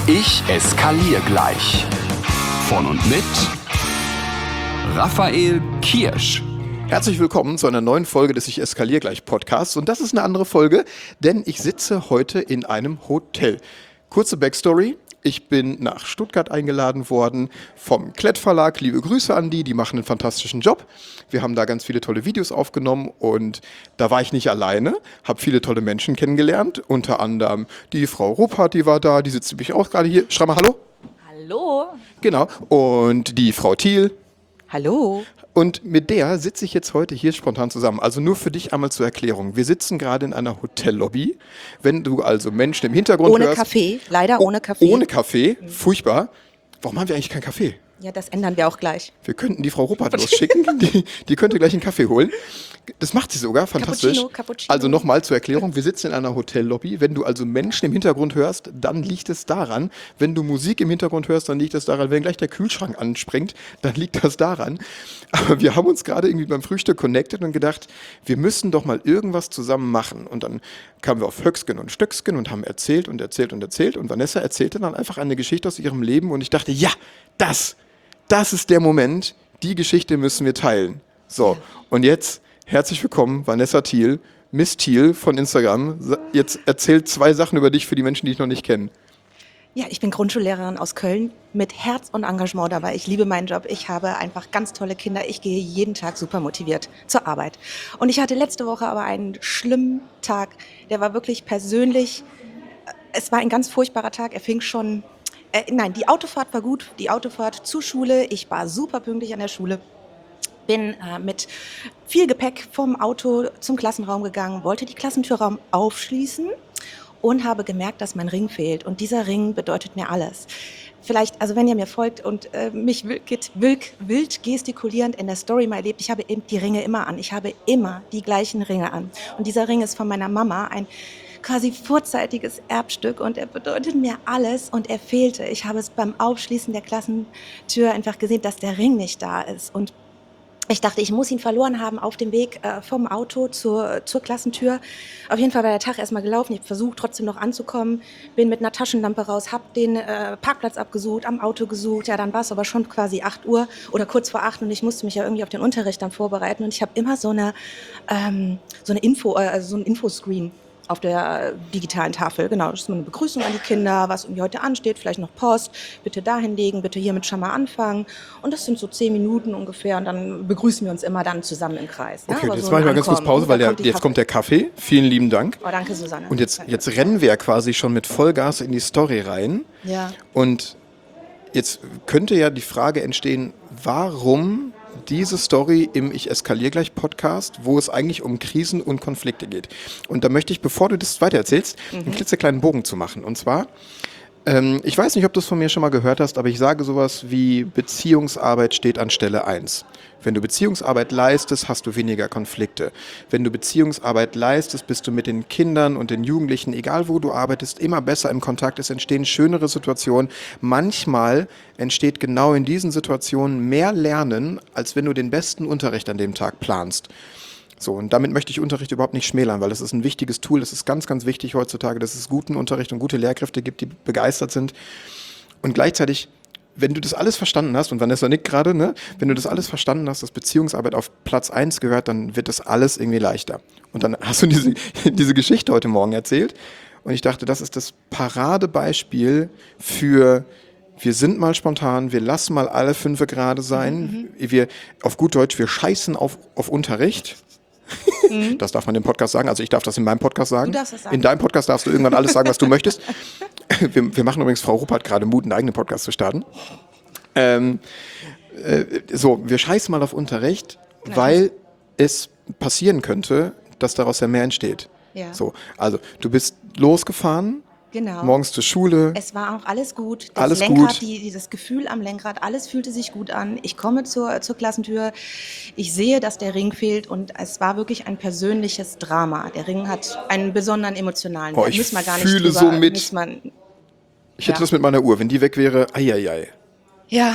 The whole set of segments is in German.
Ich eskaliere gleich. Von und mit Raphael Kirsch. Herzlich willkommen zu einer neuen Folge des Ich eskaliere gleich Podcasts. Und das ist eine andere Folge, denn ich sitze heute in einem Hotel. Kurze Backstory. Ich bin nach Stuttgart eingeladen worden vom Klett Verlag. Liebe Grüße an die machen einen fantastischen Job. Wir haben da ganz viele tolle Videos aufgenommen und da war ich nicht alleine, habe viele tolle Menschen kennengelernt. Unter anderem die Frau Ruppert, die war da, die sitzt nämlich auch gerade hier. Schreib mal Hallo. Hallo. Genau. Und die Frau Thiel. Hallo. Und mit der sitze ich jetzt heute hier spontan zusammen. Also nur für dich einmal zur Erklärung. Wir sitzen gerade in einer Hotellobby. Wenn du also Menschen im Hintergrund ohne hörst... Kaffee, leider ohne Kaffee. Ohne Kaffee, furchtbar. Warum haben wir eigentlich keinen Kaffee? Ja, das ändern wir auch gleich. Wir könnten die Frau Ruppert losschicken, die könnte gleich einen Kaffee holen. Das macht sie sogar, fantastisch. Cappuccino. Also nochmal zur Erklärung, wir sitzen in einer Hotellobby. Wenn du also Menschen im Hintergrund hörst, dann liegt es daran. Wenn du Musik im Hintergrund hörst, dann liegt es daran. Wenn gleich der Kühlschrank anspringt, dann liegt das daran. Aber wir haben uns gerade irgendwie beim Frühstück connected und gedacht, wir müssen doch mal irgendwas zusammen machen. Und dann kamen wir auf Höcksken und Stöcksken und haben erzählt und erzählt und erzählt. Und Vanessa erzählte dann einfach eine Geschichte aus ihrem Leben und ich dachte, ja, das ist der Moment, die Geschichte müssen wir teilen. So, und jetzt herzlich willkommen, Vanessa Thiel, Miss Thiel von Instagram. Jetzt erzählt 2 Sachen über dich für die Menschen, die ich noch nicht kenne. Ja, ich bin Grundschullehrerin aus Köln mit Herz und Engagement dabei. Ich liebe meinen Job. Ich habe einfach ganz tolle Kinder. Ich gehe jeden Tag super motiviert zur Arbeit. Und ich hatte letzte Woche aber einen schlimmen Tag. Der war wirklich persönlich, es war ein ganz furchtbarer Tag. Er fing schon... die Autofahrt war gut, die Autofahrt zur Schule. Ich war super pünktlich an der Schule, bin mit viel Gepäck vom Auto zum Klassenraum gegangen, wollte die Klassentür aufschließen und habe gemerkt, dass mein Ring fehlt. Und dieser Ring bedeutet mir alles. Vielleicht, also wenn ihr mir folgt und mich wild gestikulierend in der Story mal erlebt, ich habe eben die Ringe immer an. Ich habe immer die gleichen Ringe an. Und dieser Ring ist von meiner Mama, ein quasi vorzeitiges Erbstück und er bedeutet mir alles und er fehlte. Ich habe es beim Aufschließen der Klassentür einfach gesehen, dass der Ring nicht da ist und ich dachte, ich muss ihn verloren haben auf dem Weg vom Auto zur Klassentür. Auf jeden Fall war der Tag erstmal gelaufen. Ich habe versucht, trotzdem noch anzukommen. Bin mit einer Taschenlampe raus, habe den Parkplatz abgesucht, am Auto gesucht. Ja, dann war es aber schon quasi 8 Uhr oder kurz vor 8 und ich musste mich ja irgendwie auf den Unterricht dann vorbereiten. Und ich habe immer so ein Infoscreen auf der digitalen Tafel, genau, das ist eine Begrüßung an die Kinder, was irgendwie heute ansteht, vielleicht noch Post, bitte da hinlegen, bitte hiermit schon mal anfangen und das sind so 10 Minuten ungefähr und dann begrüßen wir uns immer dann zusammen im Kreis. Okay, ne? jetzt so mache ich mal ganz kurz Pause, weil jetzt kommt der Kaffee, vielen lieben Dank. Oh, danke Susanne. Und jetzt rennen wir ja quasi schon mit Vollgas in die Story rein ja. Und jetzt könnte ja die Frage entstehen, warum diese Story im Ich eskaliere gleich Podcast, wo es eigentlich um Krisen und Konflikte geht. Und da möchte ich, bevor du das weitererzählst, einen klitzekleinen Bogen zu machen. Und zwar, ich weiß nicht, ob du es von mir schon mal gehört hast, aber ich sage sowas wie Beziehungsarbeit steht an Stelle 1. Wenn du Beziehungsarbeit leistest, hast du weniger Konflikte. Wenn du Beziehungsarbeit leistest, bist du mit den Kindern und den Jugendlichen, egal wo du arbeitest, immer besser im Kontakt. Es entstehen schönere Situationen. Manchmal entsteht genau in diesen Situationen mehr Lernen, als wenn du den besten Unterricht an dem Tag planst. So, und damit möchte ich Unterricht überhaupt nicht schmälern, weil das ist ein wichtiges Tool. Das ist ganz, ganz wichtig heutzutage, dass es guten Unterricht und gute Lehrkräfte gibt, die begeistert sind. Und gleichzeitig, wenn du das alles verstanden hast, und Vanessa nickt gerade, ne? Wenn du das alles verstanden hast, dass Beziehungsarbeit auf Platz 1 gehört, dann wird das alles irgendwie leichter. Und dann hast du diese Geschichte heute Morgen erzählt und ich dachte, das ist das Paradebeispiel für: Wir sind mal spontan, wir lassen mal alle 5 gerade sein, wir, auf gut Deutsch, wir scheißen auf Unterricht. Das darf man im Podcast sagen, also ich darf das in meinem Podcast sagen. Du darfst das sagen. In deinem Podcast darfst du irgendwann alles sagen, was du möchtest. Wir machen übrigens, Frau Ruppert gerade Mut, einen eigenen Podcast zu starten. Wir scheißen mal auf Unterricht, weil es passieren könnte, dass daraus ja mehr entsteht. Ja. So, also du bist losgefahren, Genau. morgens zur Schule. Es war auch alles gut. Das alles Lenkrad, gut. Dieses Gefühl am Lenkrad, alles fühlte sich gut an. Ich komme zur Klassentür, ich sehe, dass der Ring fehlt und es war wirklich ein persönliches Drama. Der Ring hat einen besonderen emotionalen Wert. Ich fühle so mit. Ich hätte das mit meiner Uhr, wenn die weg wäre, eieiei. Ja,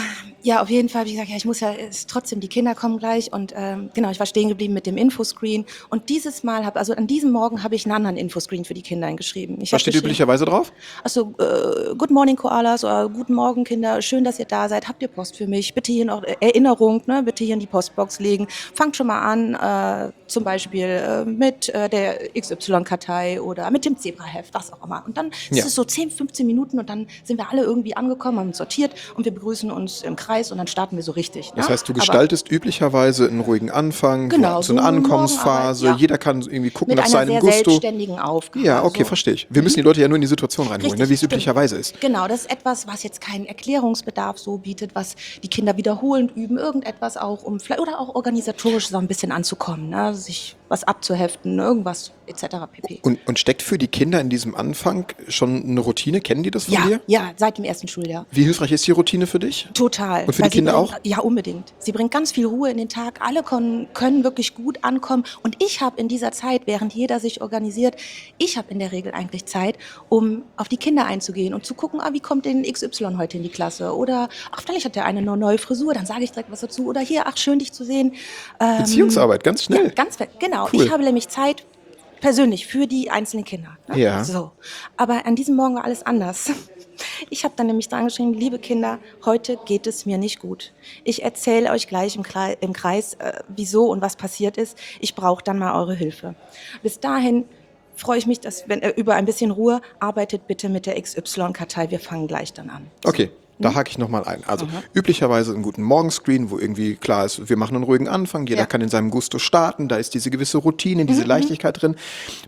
Ja, auf jeden Fall habe ich gesagt, ja, ich muss ja trotzdem, die Kinder kommen gleich und genau, ich war stehen geblieben mit dem Infoscreen und dieses Mal also an diesem Morgen habe ich einen anderen Infoscreen für die Kinder geschrieben. Was steht üblicherweise drauf? Achso, Good Morning Koalas oder Guten Morgen Kinder, schön, dass ihr da seid, habt ihr Post für mich, bitte hier noch Erinnerung, ne, bitte hier in die Postbox legen, fangt schon mal an, zum Beispiel mit der XY-Kartei oder mit dem Zebraheft, was auch immer. Und dann ist es so 10, 15 Minuten und dann sind wir alle irgendwie angekommen, haben uns sortiert und wir begrüßen uns im Kreis und dann starten wir so richtig. Ne? Das heißt, du gestaltest üblicherweise einen ruhigen Anfang, genau, so eine Ankommensphase, jeder kann irgendwie gucken nach seinem Gusto. Mit einer sehr selbstständigen Aufgabe. Ja, okay, verstehe ich. Wir müssen die Leute ja nur in die Situation reinholen, ne, wie es üblicherweise ist. Genau, das ist etwas, was jetzt keinen Erklärungsbedarf so bietet, was die Kinder wiederholend üben, irgendetwas auch, um vielleicht oder auch organisatorisch so ein bisschen anzukommen, ne? Sich was abzuheften, irgendwas etc. pp. Und steckt für die Kinder in diesem Anfang schon eine Routine? Kennen die das von dir? Ja, seit dem ersten Schuljahr. Wie hilfreich ist die Routine für dich? Total. Und für die Kinder auch? Ja, unbedingt. Sie bringt ganz viel Ruhe in den Tag. Alle können wirklich gut ankommen. Und ich habe in dieser Zeit, während jeder sich organisiert, ich habe in der Regel eigentlich Zeit, um auf die Kinder einzugehen und zu gucken, wie kommt denn XY heute in die Klasse? Oder, vielleicht hat der eine neue Frisur, dann sage ich direkt was dazu. Oder hier, schön dich zu sehen. Beziehungsarbeit, ganz schnell. Ja, genau. Cool. Ich habe nämlich Zeit persönlich für die einzelnen Kinder. Ne? Ja. So. Aber an diesem Morgen war alles anders. Ich habe dann nämlich dran geschrieben, liebe Kinder, heute geht es mir nicht gut. Ich erzähle euch gleich im Kreis, wieso und was passiert ist. Ich brauche dann mal eure Hilfe. Bis dahin freue ich mich, dass, über ein bisschen Ruhe, arbeitet bitte mit der XY-Kartei. Wir fangen gleich dann an. Okay. Da hake ich nochmal ein. Also üblicherweise einen guten Morgenscreen, wo irgendwie klar ist, wir machen einen ruhigen Anfang, jeder kann in seinem Gusto starten, da ist diese gewisse Routine, diese Leichtigkeit drin.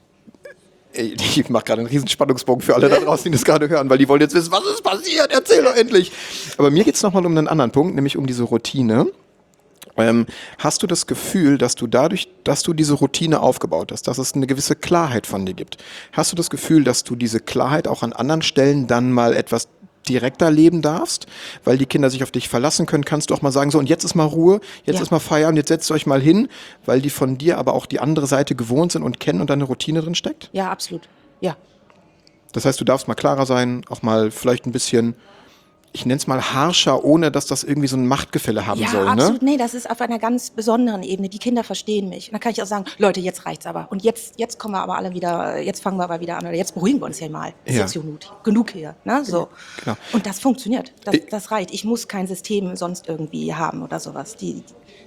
Ich mache gerade einen riesen Spannungsbogen für alle da draußen, die das gerade hören, weil die wollen jetzt wissen, was ist passiert, erzähl doch endlich. Aber mir geht es nochmal um einen anderen Punkt, nämlich um diese Routine. Hast du das Gefühl, dass du dadurch, dass du diese Routine aufgebaut hast, dass es eine gewisse Klarheit von dir gibt, hast du das Gefühl, dass du diese Klarheit auch an anderen Stellen dann mal etwas direkter leben darfst, weil die Kinder sich auf dich verlassen können, kannst du auch mal sagen, so und jetzt ist mal Ruhe, jetzt ist mal Feierabend, jetzt setzt euch mal hin, weil die von dir aber auch die andere Seite gewohnt sind und kennen und da eine Routine drin steckt? Ja, absolut. Ja. Das heißt, du darfst mal klarer sein, auch mal vielleicht ein bisschen, ich nenne es mal harscher, ohne dass das irgendwie so ein Machtgefälle haben soll. Ja, absolut. Ne? Nee, das ist auf einer ganz besonderen Ebene. Die Kinder verstehen mich. Und dann kann ich auch sagen, Leute, jetzt reicht's aber. Und jetzt kommen wir aber alle wieder, jetzt fangen wir aber wieder an. Oder jetzt beruhigen wir uns hier mal. Ist jetzt genug hier. Ne? So. Genau. Und das funktioniert. Das reicht. Ich muss kein System sonst irgendwie haben oder sowas. Die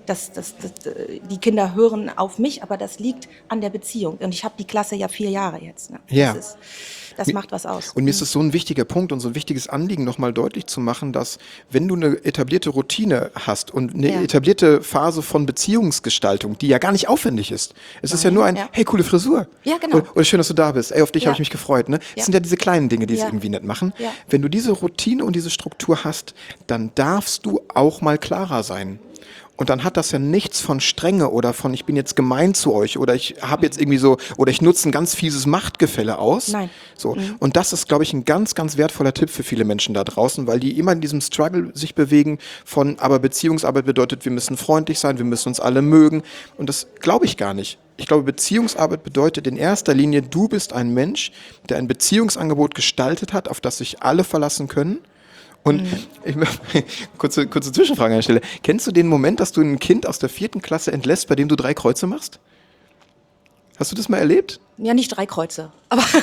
Kinder hören auf mich, aber das liegt an der Beziehung. Und ich habe die Klasse ja 4 Jahre jetzt. Ne? Ja. Das macht was aus. Und mir ist es so ein wichtiger Punkt und so ein wichtiges Anliegen, nochmal deutlich zu machen, dass wenn du eine etablierte Routine hast und eine etablierte Phase von Beziehungsgestaltung, die ja gar nicht aufwendig ist. Es ist ja nur hey, coole Frisur. Ja, genau. Oder schön, dass du da bist. Ey, auf dich habe ich mich gefreut. Ne? Das sind ja diese kleinen Dinge, die es irgendwie nicht machen. Ja. Wenn du diese Routine und diese Struktur hast, dann darfst du auch mal klarer sein. Und dann hat das ja nichts von Strenge oder von ich bin jetzt gemein zu euch oder ich habe jetzt irgendwie so oder ich nutze ein ganz fieses Machtgefälle aus. Nein. So. Und das ist, glaube ich, ein ganz, ganz wertvoller Tipp für viele Menschen da draußen, weil die immer in diesem Struggle sich bewegen von, aber Beziehungsarbeit bedeutet, wir müssen freundlich sein, wir müssen uns alle mögen. Und das glaube ich gar nicht. Ich glaube, Beziehungsarbeit bedeutet in erster Linie, du bist ein Mensch, der ein Beziehungsangebot gestaltet hat, auf das sich alle verlassen können. Und ich kurze Zwischenfrage an der Stelle. Kennst du den Moment, dass du ein Kind aus der 4. Klasse entlässt, bei dem du 3 Kreuze machst? Hast du das mal erlebt? Ja, nicht 3 Kreuze.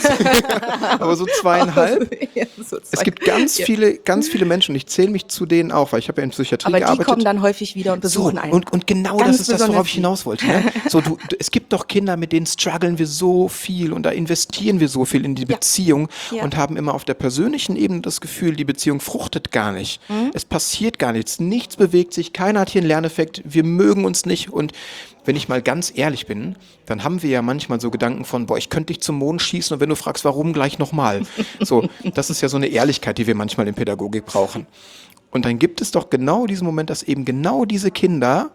Aber so 2,5? Ja, so 2. Es gibt ganz viele Menschen, und ich zähle mich zu denen auch, weil ich habe ja in Psychiatrie gearbeitet. Aber die kommen dann häufig wieder und besuchen einen. Und genau das ist das, worauf ich hinaus wollte. Ne? So, es gibt doch Kinder, mit denen strugglen wir so viel und da investieren wir so viel in die Beziehung und haben immer auf der persönlichen Ebene das Gefühl, die Beziehung fruchtet gar nicht. Es passiert gar nichts, nichts bewegt sich, keiner hat hier einen Lerneffekt, wir mögen uns nicht. Und wenn ich mal ganz ehrlich bin, dann haben wir ja manchmal so Gedanken von, boah, ich könnte dich zum Mond schießen und wenn du fragst, warum, gleich nochmal. So, das ist ja so eine Ehrlichkeit, die wir manchmal in Pädagogik brauchen. Und dann gibt es doch genau diesen Moment, dass eben genau diese Kinder,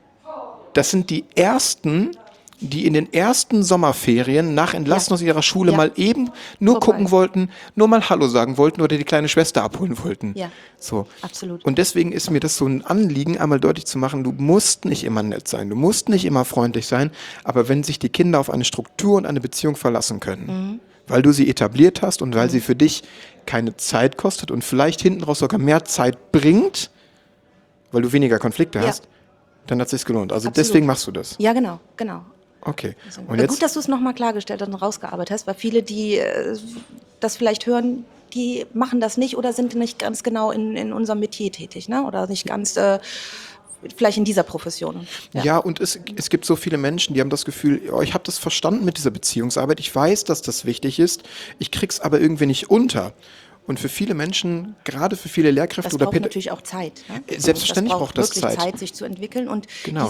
das sind die ersten, die in den ersten Sommerferien nach Entlassen aus ihrer Schule mal eben nur gucken wollten, nur mal Hallo sagen wollten oder die kleine Schwester abholen wollten. Ja, so. Absolut. Und deswegen ist mir das so ein Anliegen, einmal deutlich zu machen, du musst nicht immer nett sein, du musst nicht immer freundlich sein, aber wenn sich die Kinder auf eine Struktur und eine Beziehung verlassen können, weil du sie etabliert hast und weil sie für dich keine Zeit kostet und vielleicht hinten raus sogar mehr Zeit bringt, weil du weniger Konflikte Ja. hast, dann hat es sich gelohnt. Also Absolut. deswegen machst du das. Ja, genau, genau. Okay. Und Gut, jetzt, dass du es nochmal klargestellt und rausgearbeitet hast, weil viele, die das vielleicht hören, die machen das nicht oder sind nicht ganz genau in unserem Metier tätig, ne? Oder nicht ganz vielleicht in dieser Profession. ja, und es gibt so viele Menschen, die haben das Gefühl, oh, ich habe das verstanden mit dieser Beziehungsarbeit, ich weiß, dass das wichtig ist, ich krieg's aber irgendwie nicht unter. Und für viele Menschen, gerade für viele Lehrkräfte Das oder braucht natürlich auch Zeit. Ne? Selbstverständlich braucht das wirklich Zeit. Zeit, sich zu entwickeln. Und Genau.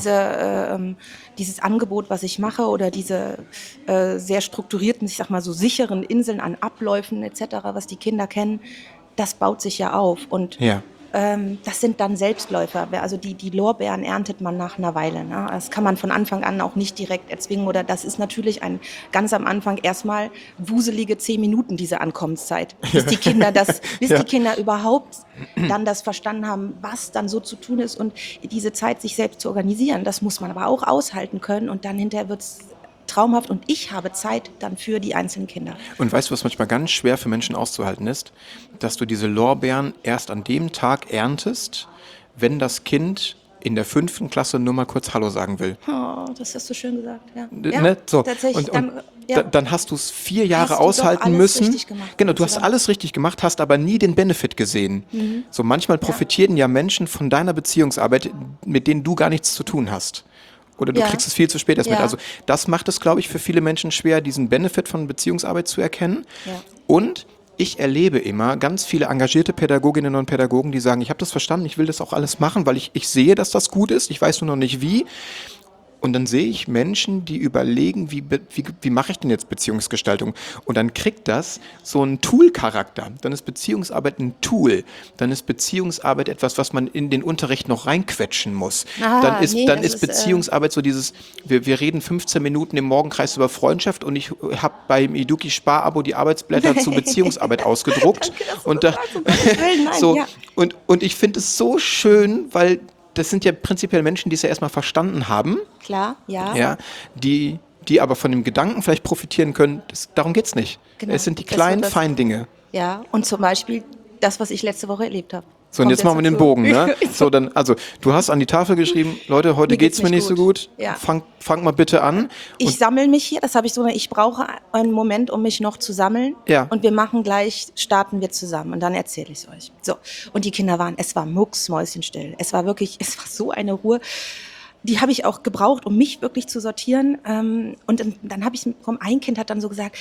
dieses Angebot, was ich mache, oder diese sehr strukturierten, ich sag mal so sicheren Inseln an Abläufen etc., was die Kinder kennen, das baut sich ja auf. Und Ja. das sind dann Selbstläufer. Also die Lorbeeren erntet man nach einer Weile. Ne? Das kann man von Anfang an auch nicht direkt erzwingen. Oder das ist natürlich ganz am Anfang erstmal wuselige 10 Minuten, diese Ankommenszeit. Bis die Kinder die Kinder überhaupt dann das verstanden haben, was dann so zu tun ist. Und diese Zeit, sich selbst zu organisieren, das muss man aber auch aushalten können. Und dann hinterher wird es traumhaft und ich habe Zeit dann für die einzelnen Kinder. Und weißt du, was manchmal ganz schwer für Menschen auszuhalten ist? Dass du diese Lorbeeren erst an dem Tag erntest, wenn das Kind in der 5. Klasse nur mal kurz Hallo sagen will. Oh, das hast du schön gesagt. Ja, Ne? So. tatsächlich. Und dann hast du es 4 Jahre Hast du doch aushalten alles müssen. richtig gemacht, Genau, du hast sozusagen. alles richtig gemacht, hast aber nie den Benefit gesehen. So manchmal profitieren ja Menschen von deiner Beziehungsarbeit, mit denen du gar nichts zu tun hast. Oder du Ja. kriegst es viel zu spät erst mit. Ja. Also das macht es, glaube ich, für viele Menschen schwer, diesen Benefit von Beziehungsarbeit zu erkennen. Ja. Und ich erlebe immer ganz viele engagierte Pädagoginnen und Pädagogen, die sagen, ich habe das verstanden, ich will das auch alles machen, weil ich sehe, dass das gut ist, ich weiß nur noch nicht wie. Und dann sehe ich Menschen, die überlegen, wie mache ich denn jetzt Beziehungsgestaltung? Und dann kriegt das so einen Tool-Charakter. Dann ist Beziehungsarbeit ein Tool. Dann ist Beziehungsarbeit etwas, was man in den Unterricht noch reinquetschen muss. Dann ist Beziehungsarbeit so dieses, wir reden 15 Minuten im Morgenkreis über Freundschaft und ich habe beim Eduki Sparabo die Arbeitsblätter zu Beziehungsarbeit ausgedruckt. Danke, dass du Und das sagst, um Gottes Willen, nein, so, ja. und ich finde es so schön, weil das sind ja prinzipiell Menschen, die es ja erstmal verstanden haben. Klar, ja. Ja, die aber von dem Gedanken vielleicht profitieren können, darum geht es nicht. Genau. Es sind die Das kleinen, wird das- feinen Dinge. Ja, und zum Beispiel das, was ich letzte Woche erlebt habe. So, und jetzt machen wir den Bogen. Ne? So, dann, also, du hast an die Tafel geschrieben, Leute, heute geht's mir nicht so gut. Ja. Fang mal bitte an. Ich sammle mich hier, das habe ich so, ich brauche einen Moment, um mich noch zu sammeln. Ja. Und wir machen gleich, starten wir zusammen und dann erzähle ich es euch. So. Und die Kinder es war mucksmäuschenstill. Es war so eine Ruhe. Die habe ich auch gebraucht, um mich wirklich zu sortieren. Und dann habe ich, ein Kind hat dann so gesagt,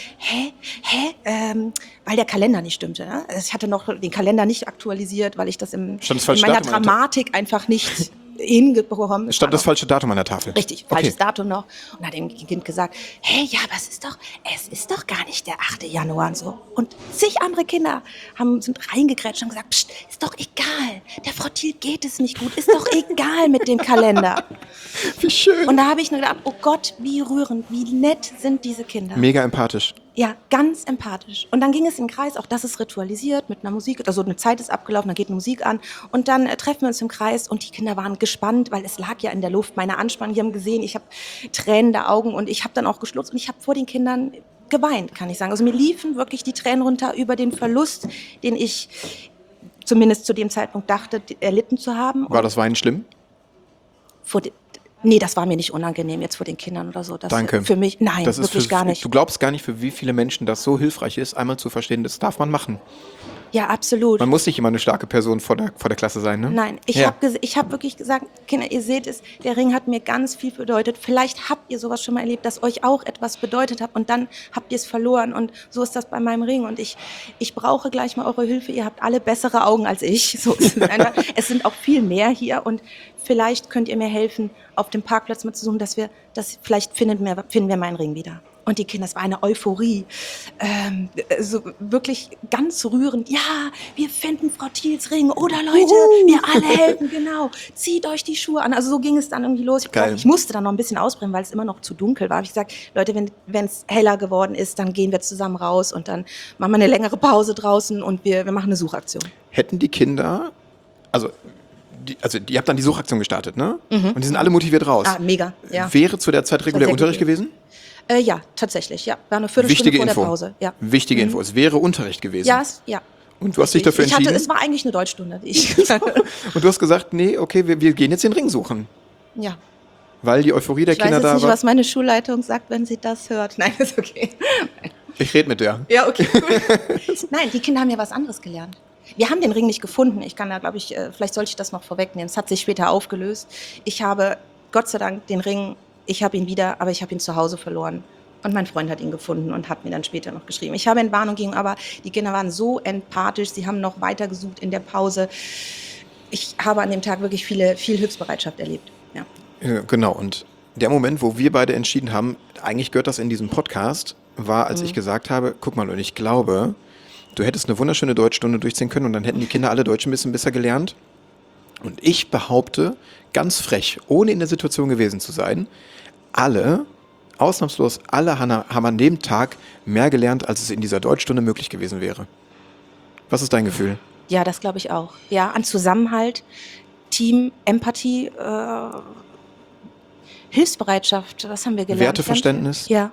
weil der Kalender nicht stimmte. Ne? Ich hatte noch den Kalender nicht aktualisiert, weil ich das in Stand das falsche meiner Datum an der Dramatik einfach nicht hingekommen. Stand das falsche Datum an der Tafel? Richtig, Okay. falsches Datum noch. Und dann hat dem Kind gesagt, hey, ja, aber es ist doch gar nicht der 8. Januar und so. Und zig andere Kinder sind reingegrätscht und gesagt, Psst, ist doch egal, der Frau Thiel geht es nicht gut, ist doch egal mit dem Kalender. Wie schön. Und da habe ich nur gedacht, oh Gott, wie rührend, wie nett sind diese Kinder. Mega empathisch. Ja, ganz empathisch. Und dann ging es in den Kreis, auch das ist ritualisiert mit einer Musik, also eine Zeit ist abgelaufen, dann geht eine Musik an und dann treffen wir uns im Kreis und die Kinder waren gespannt, weil es lag ja in der Luft, meine Anspannung, die haben gesehen, ich habe tränende Augen und ich habe dann auch geschlutzt und ich habe vor den Kindern geweint, kann ich sagen. Also mir liefen wirklich die Tränen runter über den Verlust, den ich zumindest zu dem Zeitpunkt dachte, erlitten zu haben. War das Weinen schlimm? Nee, das war mir nicht unangenehm jetzt vor den Kindern oder so. Das Danke. Für mich, nein, Das ist wirklich gar nicht. Du glaubst gar nicht, für wie viele Menschen das so hilfreich ist, einmal zu verstehen, das darf man machen. Ja, absolut. Man muss nicht immer eine starke Person vor der Klasse sein, ne? Nein, ich Ja. hab wirklich gesagt, Kinder, ihr seht es, der Ring hat mir ganz viel bedeutet. Vielleicht habt ihr sowas schon mal erlebt, dass euch auch etwas bedeutet hat und dann habt ihr es verloren. Und so ist das bei meinem Ring. Und ich brauche gleich mal eure Hilfe. Ihr habt alle bessere Augen als ich. So ist es einfach. Es sind auch viel mehr hier und vielleicht könnt ihr mir helfen, auf dem Parkplatz mal zu suchen, vielleicht finden wir meinen Ring wieder. Und die Kinder, es war eine Euphorie, so wirklich ganz rührend. Ja, wir finden Frau Thiels Ring. Oder Leute, wir alle helfen, genau. Zieht euch die Schuhe an. Also so ging es dann irgendwie los. Ich musste dann noch ein bisschen ausbrennen, weil es immer noch zu dunkel war. Ich gesagt, Leute, wenn es heller geworden ist, dann gehen wir zusammen raus und dann machen wir eine längere Pause draußen und wir machen eine Suchaktion. Hätten die Kinder, ihr habt dann die Suchaktion gestartet, ne? Und die sind alle motiviert raus. Ah, mega, ja. Wäre zu der Zeit regulär sehr Unterricht gut. gewesen? Ja, tatsächlich, ja. War eine Viertelstunde Wichtige vor Info. der Pause. Ja. Wichtige Info. Es wäre Unterricht gewesen. Ja, ja. Und du hast dich dafür entschieden? Es war eigentlich eine Deutschstunde, wie ich Und du hast gesagt, nee, okay, wir gehen jetzt den Ring suchen. Ja. Weil die Euphorie der Kinder da war. Ich weiß jetzt nicht, was meine Schulleitung sagt, wenn sie das hört. Nein, ist okay. Ich rede mit der. Ja, okay. Nein, die Kinder haben ja was anderes gelernt. Wir haben den Ring nicht gefunden. Ich kann da, glaube ich, vielleicht sollte ich das noch vorwegnehmen. Es hat sich später aufgelöst. Ich habe, Gott sei Dank, den Ring, ich habe ihn wieder, aber ich habe ihn zu Hause verloren. Und mein Freund hat ihn gefunden und hat mir dann später noch geschrieben. Ich habe Entwarnung gegeben, aber die Kinder waren so empathisch. Sie haben noch weiter gesucht in der Pause. Ich habe an dem Tag wirklich viel Hilfsbereitschaft erlebt. Ja. Ja, genau, und der Moment, wo wir beide entschieden haben, eigentlich gehört das in diesem Podcast, war, als ich gesagt habe, guck mal, und ich glaube, du hättest eine wunderschöne Deutschstunde durchziehen können und dann hätten die Kinder alle Deutsch ein bisschen besser gelernt. Und ich behaupte, ganz frech, ohne in der Situation gewesen zu sein, ausnahmslos alle haben an dem Tag mehr gelernt, als es in dieser Deutschstunde möglich gewesen wäre. Was ist dein Gefühl? Ja, das glaube ich auch. Ja, an Zusammenhalt, Team, Empathie, Hilfsbereitschaft, was haben wir gelernt? Werteverständnis? Ja.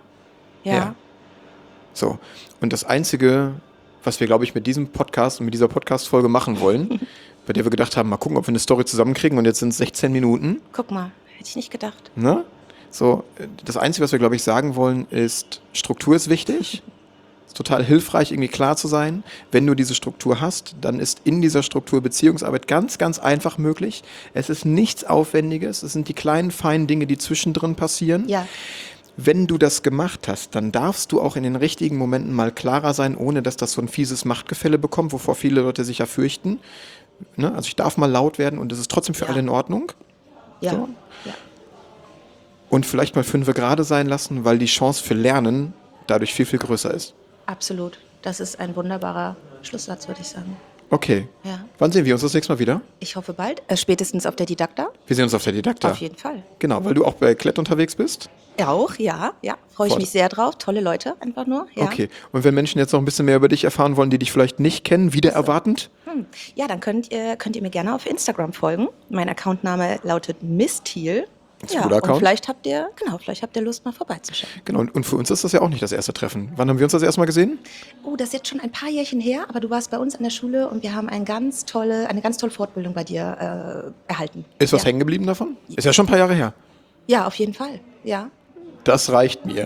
So, und das Einzige, was wir, glaube ich, mit diesem Podcast und mit dieser Podcast-Folge machen wollen, bei der wir gedacht haben, mal gucken, ob wir eine Story zusammenkriegen und jetzt sind es 16 Minuten. Guck mal, hätte ich nicht gedacht. Ne? So, das Einzige, was wir, glaube ich, sagen wollen, ist, Struktur ist wichtig. Ist total hilfreich, irgendwie klar zu sein. Wenn du diese Struktur hast, dann ist in dieser Struktur Beziehungsarbeit ganz, ganz einfach möglich. Es ist nichts Aufwendiges. Es sind die kleinen, feinen Dinge, die zwischendrin passieren. Ja. Wenn du das gemacht hast, dann darfst du auch in den richtigen Momenten mal klarer sein, ohne dass das so ein fieses Machtgefälle bekommt, wovor viele Leute sich ja fürchten. Ne? Also ich darf mal laut werden und es ist trotzdem für alle in Ordnung. Ja. So. Ja. Und vielleicht mal 5 gerade sein lassen, weil die Chance für Lernen dadurch viel, viel größer ist. Absolut. Das ist ein wunderbarer Schlusssatz, würde ich sagen. Okay. Ja. Wann sehen wir uns das nächste Mal wieder? Ich hoffe bald. Spätestens auf der Didakta. Wir sehen uns auf der Didakta. Auf jeden Fall. Genau, weil du auch bei Klett unterwegs bist. Auch, ja. Freue ich mich sehr drauf. Tolle Leute, einfach nur. Ja. Okay. Und wenn Menschen jetzt noch ein bisschen mehr über dich erfahren wollen, die dich vielleicht nicht kennen, wieder erwartend? Ja, dann könnt ihr mir gerne auf Instagram folgen. Mein Accountname lautet Miss Thiel. Das ist ein guter und Account. vielleicht habt ihr Lust, mal vorbeizuschauen. Genau, und für uns ist das ja auch nicht das erste Treffen. Wann haben wir uns das erste Mal gesehen? Oh, das ist jetzt schon ein paar Jährchen her, aber du warst bei uns an der Schule und wir haben eine ganz tolle Fortbildung bei dir erhalten. Ist was hängen geblieben davon? Ist ja schon ein paar Jahre her. Ja, auf jeden Fall, ja. Das reicht mir.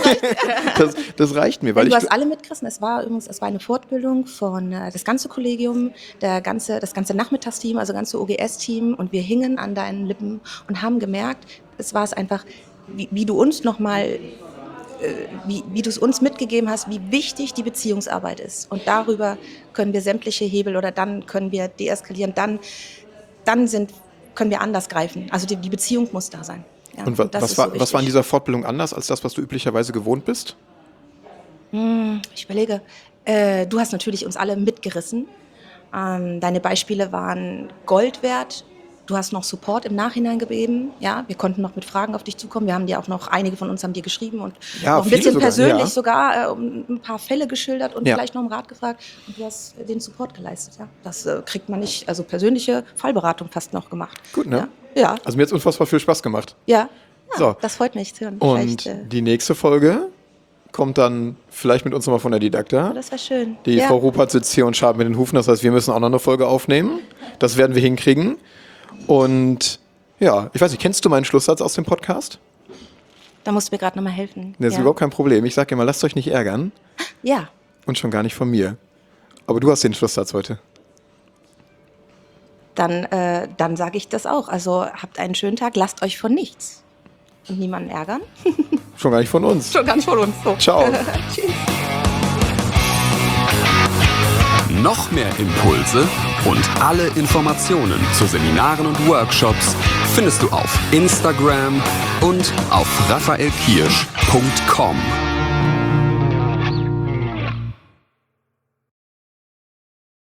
Das reicht mir, weil Du hast alle mitgerissen. Es war eine Fortbildung von das ganze Kollegium, das ganze Nachmittagsteam, also ganze OGS-Team, und wir hingen an deinen Lippen und haben gemerkt, es war es einfach, wie du uns nochmal, wie du es uns mitgegeben hast, wie wichtig die Beziehungsarbeit ist. Und darüber können wir sämtliche Hebel oder dann können wir deeskalieren, dann können wir anders greifen. Also die Beziehung muss da sein. Ja, und was war in dieser Fortbildung anders als das, was du üblicherweise gewohnt bist? Ich überlege, du hast natürlich uns alle mitgerissen. Deine Beispiele waren Gold wert. Du hast noch Support im Nachhinein gegeben. Ja, wir konnten noch mit Fragen auf dich zukommen. Wir haben dir auch noch, einige von uns haben dir geschrieben und ja, auch ein bisschen sogar, persönlich sogar ein paar Fälle geschildert und ja. vielleicht noch um Rat gefragt. Und du hast den Support geleistet. Ja, das kriegt man nicht, also persönliche Fallberatung fast noch gemacht. Gut, ne? Ja. Also mir hat es unfassbar viel Spaß gemacht. Ja. So. Das freut mich zu hören. Und die nächste Folge kommt dann vielleicht mit uns nochmal von der Didakta. Das wäre schön. Die Frau Ruppert sitzt hier und schabt mit den Hufen. Das heißt, wir müssen auch noch eine Folge aufnehmen. Das werden wir hinkriegen. Und ja, ich weiß nicht, kennst du meinen Schlusssatz aus dem Podcast? Da musst du mir gerade nochmal helfen. Das ist überhaupt kein Problem. Ich sage immer, lasst euch nicht ärgern. Ja. Und schon gar nicht von mir. Aber du hast den Schlusssatz heute. Dann sage ich das auch. Also habt einen schönen Tag, lasst euch von nichts und niemanden ärgern. Schon gar nicht von uns. Schon ganz von uns. So. Ciao. Tschüss. Noch mehr Impulse und alle Informationen zu Seminaren und Workshops findest du auf Instagram und auf raphaelkirsch.com.